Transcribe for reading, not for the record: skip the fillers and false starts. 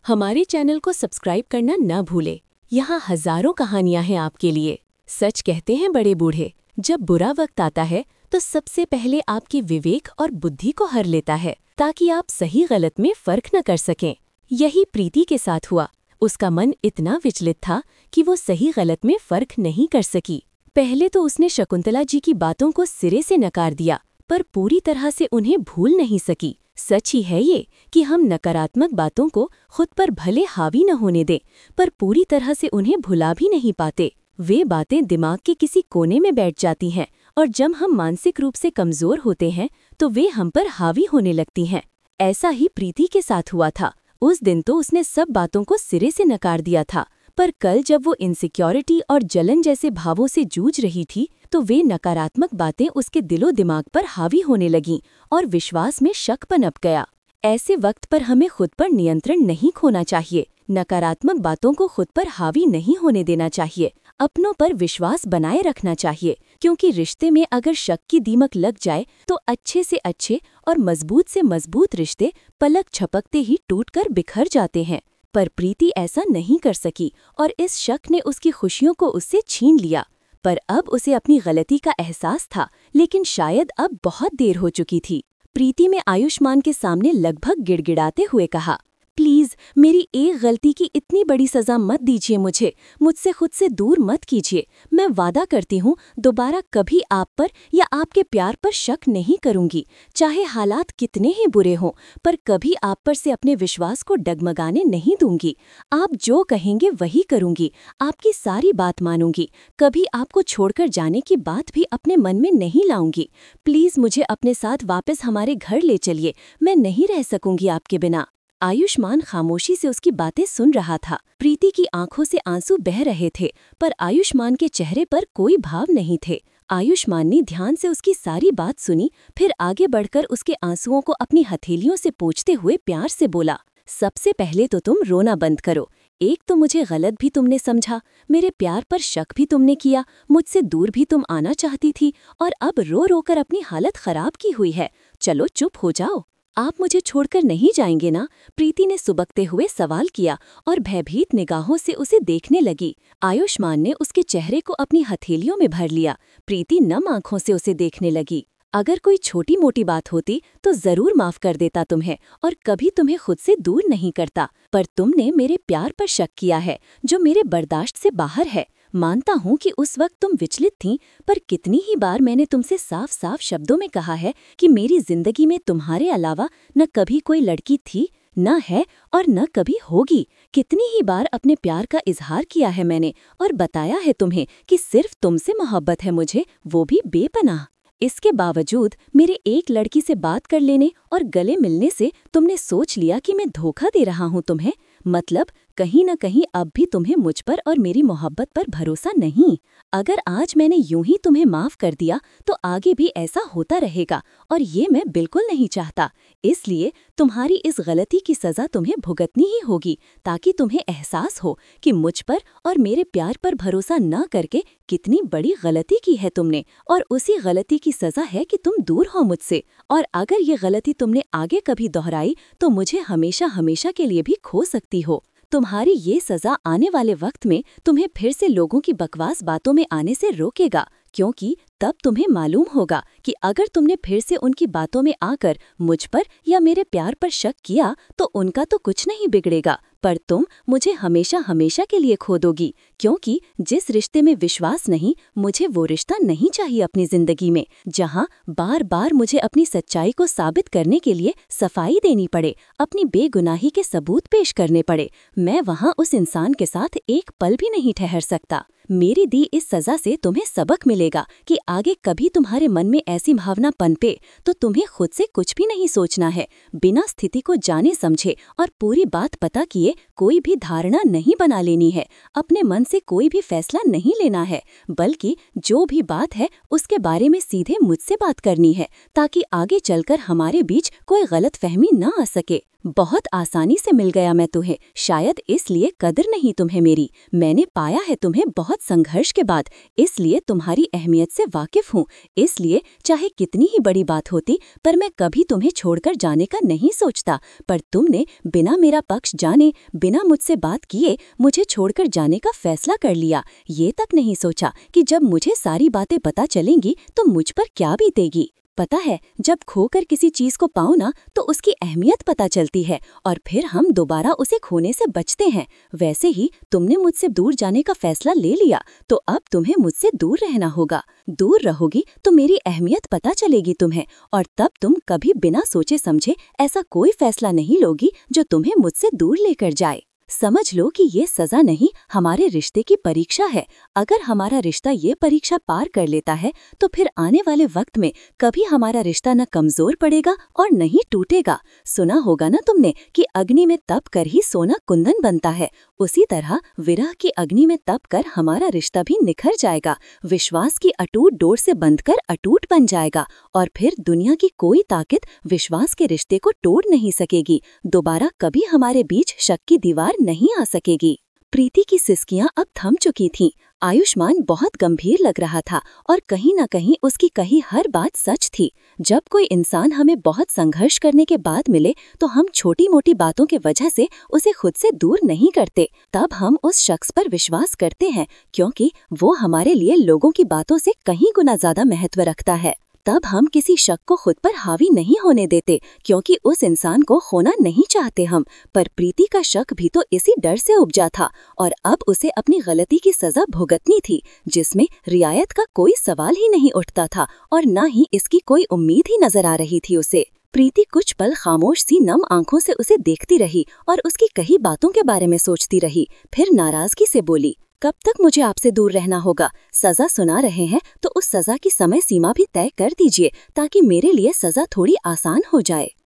हमारे चैनल को सब्सक्राइब करना न भूलें। यहाँ हजारों कहानियाँ हैं आपके लिए। सच कहते हैं बड़े बूढ़े, जब बुरा वक्त आता है तो सबसे पहले आपके विवेक और बुद्धि को हर लेता है, ताकि आप सही गलत में फर्क न कर सकें। यही प्रीति के साथ हुआ। उसका मन इतना विचलित था कि वो सही गलत में फर्क नहीं कर सकी। पहले तो उसने शकुंतला जी की बातों को सिरे से नकार दिया, पर पूरी तरह से उन्हें भूल नहीं सकी। सच ही है ये कि हम नकारात्मक बातों को खुद पर भले हावी न होने दें, पर पूरी तरह से उन्हें भुला भी नहीं पाते। वे बातें दिमाग के किसी कोने में बैठ जाती हैं, और जब हम मानसिक रूप से कमजोर होते हैं तो वे हम पर हावी होने लगती हैं। ऐसा ही प्रीति के साथ हुआ था। उस दिन तो उसने सब बातों को सिरे से नकार दिया था, पर कल जब वो इनसिक्योरिटी और जलन जैसे भावों से जूझ रही थी तो वे नकारात्मक बातें उसके दिलो दिमाग पर हावी होने लगीं और विश्वास में शक पनप गया। ऐसे वक्त पर हमें खुद पर नियंत्रण नहीं खोना चाहिए। नकारात्मक बातों को खुद पर हावी नहीं होने देना चाहिए। अपनों पर विश्वास बनाए रखना चाहिए, क्योंकि रिश्ते में अगर शक की दीमक लग जाए तो अच्छे से अच्छे और मजबूत से मजबूत रिश्ते पलक झपकते ही टूटकर बिखर जाते हैं। पर प्रीति ऐसा नहीं कर सकी और इस शक ने उसकी खुशियों को उससे छीन लिया। पर अब उसे अपनी गलती का एहसास था, लेकिन शायद अब बहुत देर हो चुकी थी। प्रीति ने आयुष्मान के सामने लगभग गिड़गिड़ाते हुए कहा, प्लीज मेरी एक गलती की इतनी बड़ी सजा मत दीजिए मुझसे खुद से दूर मत कीजिए। मैं वादा करती हूँ दोबारा कभी आप पर या आपके प्यार पर शक नहीं करूँगी, चाहे हालात कितने ही बुरे हों, पर कभी आप पर से अपने विश्वास को डगमगाने नहीं दूंगी। आप जो कहेंगे वही करूँगी, आपकी सारी बात मानूंगी, कभी आपको छोड़कर जाने की बात भी अपने मन में नहीं लाऊंगी। प्लीज मुझे अपने साथ वापस हमारे घर ले चलिए, मैं नहीं रह सकूंगी आपके बिना। आयुष्मान खामोशी से उसकी बातें सुन रहा था। प्रीति की आंखों से आंसू बह रहे थे, पर आयुष्मान के चेहरे पर कोई भाव नहीं थे। आयुष्मान ने ध्यान से उसकी सारी बात सुनी, फिर आगे बढ़कर उसके आंसुओं को अपनी हथेलियों से पोंछते हुए प्यार से बोला, सबसे पहले तो तुम रोना बंद करो। एक तो मुझे गलत भी तुमने समझा, मेरे प्यार पर शक भी तुमने किया, मुझसे दूर भी तुम आना चाहती थी, और अब रो रो कर अपनी हालत खराब की हुई है। चलो चुप हो जाओ। आप मुझे छोड़कर नहीं जाएंगे ना? प्रीति ने सुबकते हुए सवाल किया और भयभीत निगाहों से उसे देखने लगी। आयुष्मान ने उसके चेहरे को अपनी हथेलियों में भर लिया। प्रीति नम आंखों से उसे देखने लगी। अगर कोई छोटी मोटी बात होती तो जरूर माफ कर देता तुम्हें, और कभी तुम्हें खुद से दूर नहीं करता, पर तुमने मेरे प्यार पर शक किया है, जो मेरे बर्दाश्त से बाहर है। मानता हूँ कि उस वक्त तुम विचलित थीं, पर कितनी ही बार मैंने तुमसे साफ साफ शब्दों में कहा है कि मेरी जिंदगी में तुम्हारे अलावा न कभी कोई लड़की थी, न है और न कभी होगी। कितनी ही बार अपने प्यार का इजहार किया है मैंने, और बताया है तुम्हें कि सिर्फ तुमसे मोहब्बत है मुझे, वो भी बेपनाह। इसके बावजूद मेरे एक लड़की से बात कर लेने और गले मिलने से तुमने सोच लिया कि मैं धोखा दे रहा हूँ तुम्हें। मतलब कहीं न कहीं अब भी तुम्हें मुझ पर और मेरी मोहब्बत पर भरोसा नहीं। अगर आज मैंने यूं ही तुम्हें माफ कर दिया तो आगे भी ऐसा होता रहेगा, और ये मैं बिल्कुल नहीं चाहता। इसलिए तुम्हारी इस गलती की सजा तुम्हें भुगतनी ही होगी, ताकि तुम्हें एहसास हो कि मुझ पर और मेरे प्यार पर भरोसा न करके कितनी बड़ी गलती की है तुमने, और उसी गलती की सजा है कि तुम दूर हो मुझसे। और अगर ये गलती तुमने आगे कभी दोहराई तो मुझे हमेशा हमेशा के लिए भी खो सकती हो। तुम्हारी ये सजा आने वाले वक्त में तुम्हें फिर से लोगों की बकवास बातों में आने से रोकेगा, क्योंकि तब तुम्हें मालूम होगा कि अगर तुमने फिर से उनकी बातों में आकर मुझ पर या मेरे प्यार पर शक किया तो उनका तो कुछ नहीं बिगड़ेगा, पर तुम मुझे हमेशा हमेशा के लिए खो दोगी। क्योंकि जिस रिश्ते में विश्वास नहीं, मुझे वो रिश्ता नहीं चाहिए अपनी जिंदगी में, जहाँ बार बार मुझे अपनी सच्चाई को साबित करने के लिए सफाई देनी पड़े, अपनी बेगुनाही के सबूत पेश करने पड़े। मैं वहाँ उस इंसान के साथ एक पल भी नहीं ठहर सकता। मेरी दी इस सजा से तुम्हें सबक मिलेगा कि आगे कभी तुम्हारे मन में ऐसी भावना पनपे तो तुम्हें खुद से कुछ भी नहीं सोचना है। बिना स्थिति को जाने समझे और पूरी बात पता किए कोई भी धारणा नहीं बना लेनी है। अपने मन से कोई भी फैसला नहीं लेना है, बल्कि जो भी बात है उसके बारे में सीधे मुझसे बात करनी है, ताकि आगे चलकर हमारे बीच कोई गलतफहमी न आ सके। बहुत आसानी से मिल गया मैं तुम्हें, शायद इसलिए कदर नहीं तुम्हें मेरी। मैंने पाया है तुम्हें बहुत संघर्ष के बाद, इसलिए तुम्हारी अहमियत से वाकिफ हूँ। इसलिए चाहे कितनी ही बड़ी बात होती, पर मैं कभी तुम्हें छोड़कर जाने का नहीं सोचता। पर तुमने बिना मेरा पक्ष जाने, बिना मुझसे बात किए मुझे छोड़कर जाने का फैसला कर लिया। ये तक नहीं सोचा कि जब मुझे सारी बातें पता चलेंगी तो मुझ पर क्या बीतेगी। पता है, जब खोकर किसी चीज को पाओ ना, तो उसकी अहमियत पता चलती है और फिर हम दोबारा उसे खोने से बचते हैं। वैसे ही तुमने मुझसे दूर जाने का फैसला ले लिया, तो अब तुम्हें मुझसे दूर रहना होगा। दूर रहोगी तो मेरी अहमियत पता चलेगी तुम्हें, और तब तुम कभी बिना सोचे समझे ऐसा कोई फैसला नहीं लोगी जो तुम्हें मुझसे दूर लेकर जाए। समझ लो कि ये सजा नहीं, हमारे रिश्ते की परीक्षा है। अगर हमारा रिश्ता ये परीक्षा पार कर लेता है, तो फिर आने वाले वक्त में कभी हमारा रिश्ता न कमजोर पड़ेगा और न ही टूटेगा। सुना होगा ना तुमने कि अग्नि में तप कर ही सोना कुंदन बनता है। उसी तरह विरह की अग्नि में तप कर हमारा रिश्ता भी निखर जाएगा, विश्वास की अटूट डोर से बंधकर अटूट बन जाएगा, और फिर दुनिया की कोई ताकत विश्वास के रिश्ते को तोड़ नहीं सकेगी। दोबारा कभी हमारे बीच शक की दीवार नहीं आ सकेगी। प्रीति की सिसकियां अब थम चुकी थीं। आयुष्मान बहुत गंभीर लग रहा था और कहीं न कहीं उसकी कही हर बात सच थी। जब कोई इंसान हमें बहुत संघर्ष करने के बाद मिले, तो हम छोटी मोटी बातों के वजह से उसे खुद से दूर नहीं करते। तब हम उस शख्स पर विश्वास करते हैं, क्योंकि वो हमारे लिए लोगों की बातों से कहीं गुना ज्यादा महत्व रखता है। तब हम किसी शक को खुद पर हावी नहीं होने देते, क्योंकि उस इंसान को खोना नहीं चाहते हम। पर प्रीति का शक भी तो इसी डर से उपजा था, और अब उसे अपनी गलती की सजा भुगतनी थी, जिसमें रियायत का कोई सवाल ही नहीं उठता था और न ही इसकी कोई उम्मीद ही नजर आ रही थी उसे। प्रीति कुछ पल खामोश सी नम आंखों से उसे देखती रही और उसकी कही बातों के बारे में सोचती रही। फिर नाराजगी से बोली, कब तक मुझे आपसे दूर रहना होगा? सजा सुना रहे हैं तो उस सजा की समय सीमा भी तय कर दीजिए, ताकि मेरे लिए सजा थोड़ी आसान हो जाए।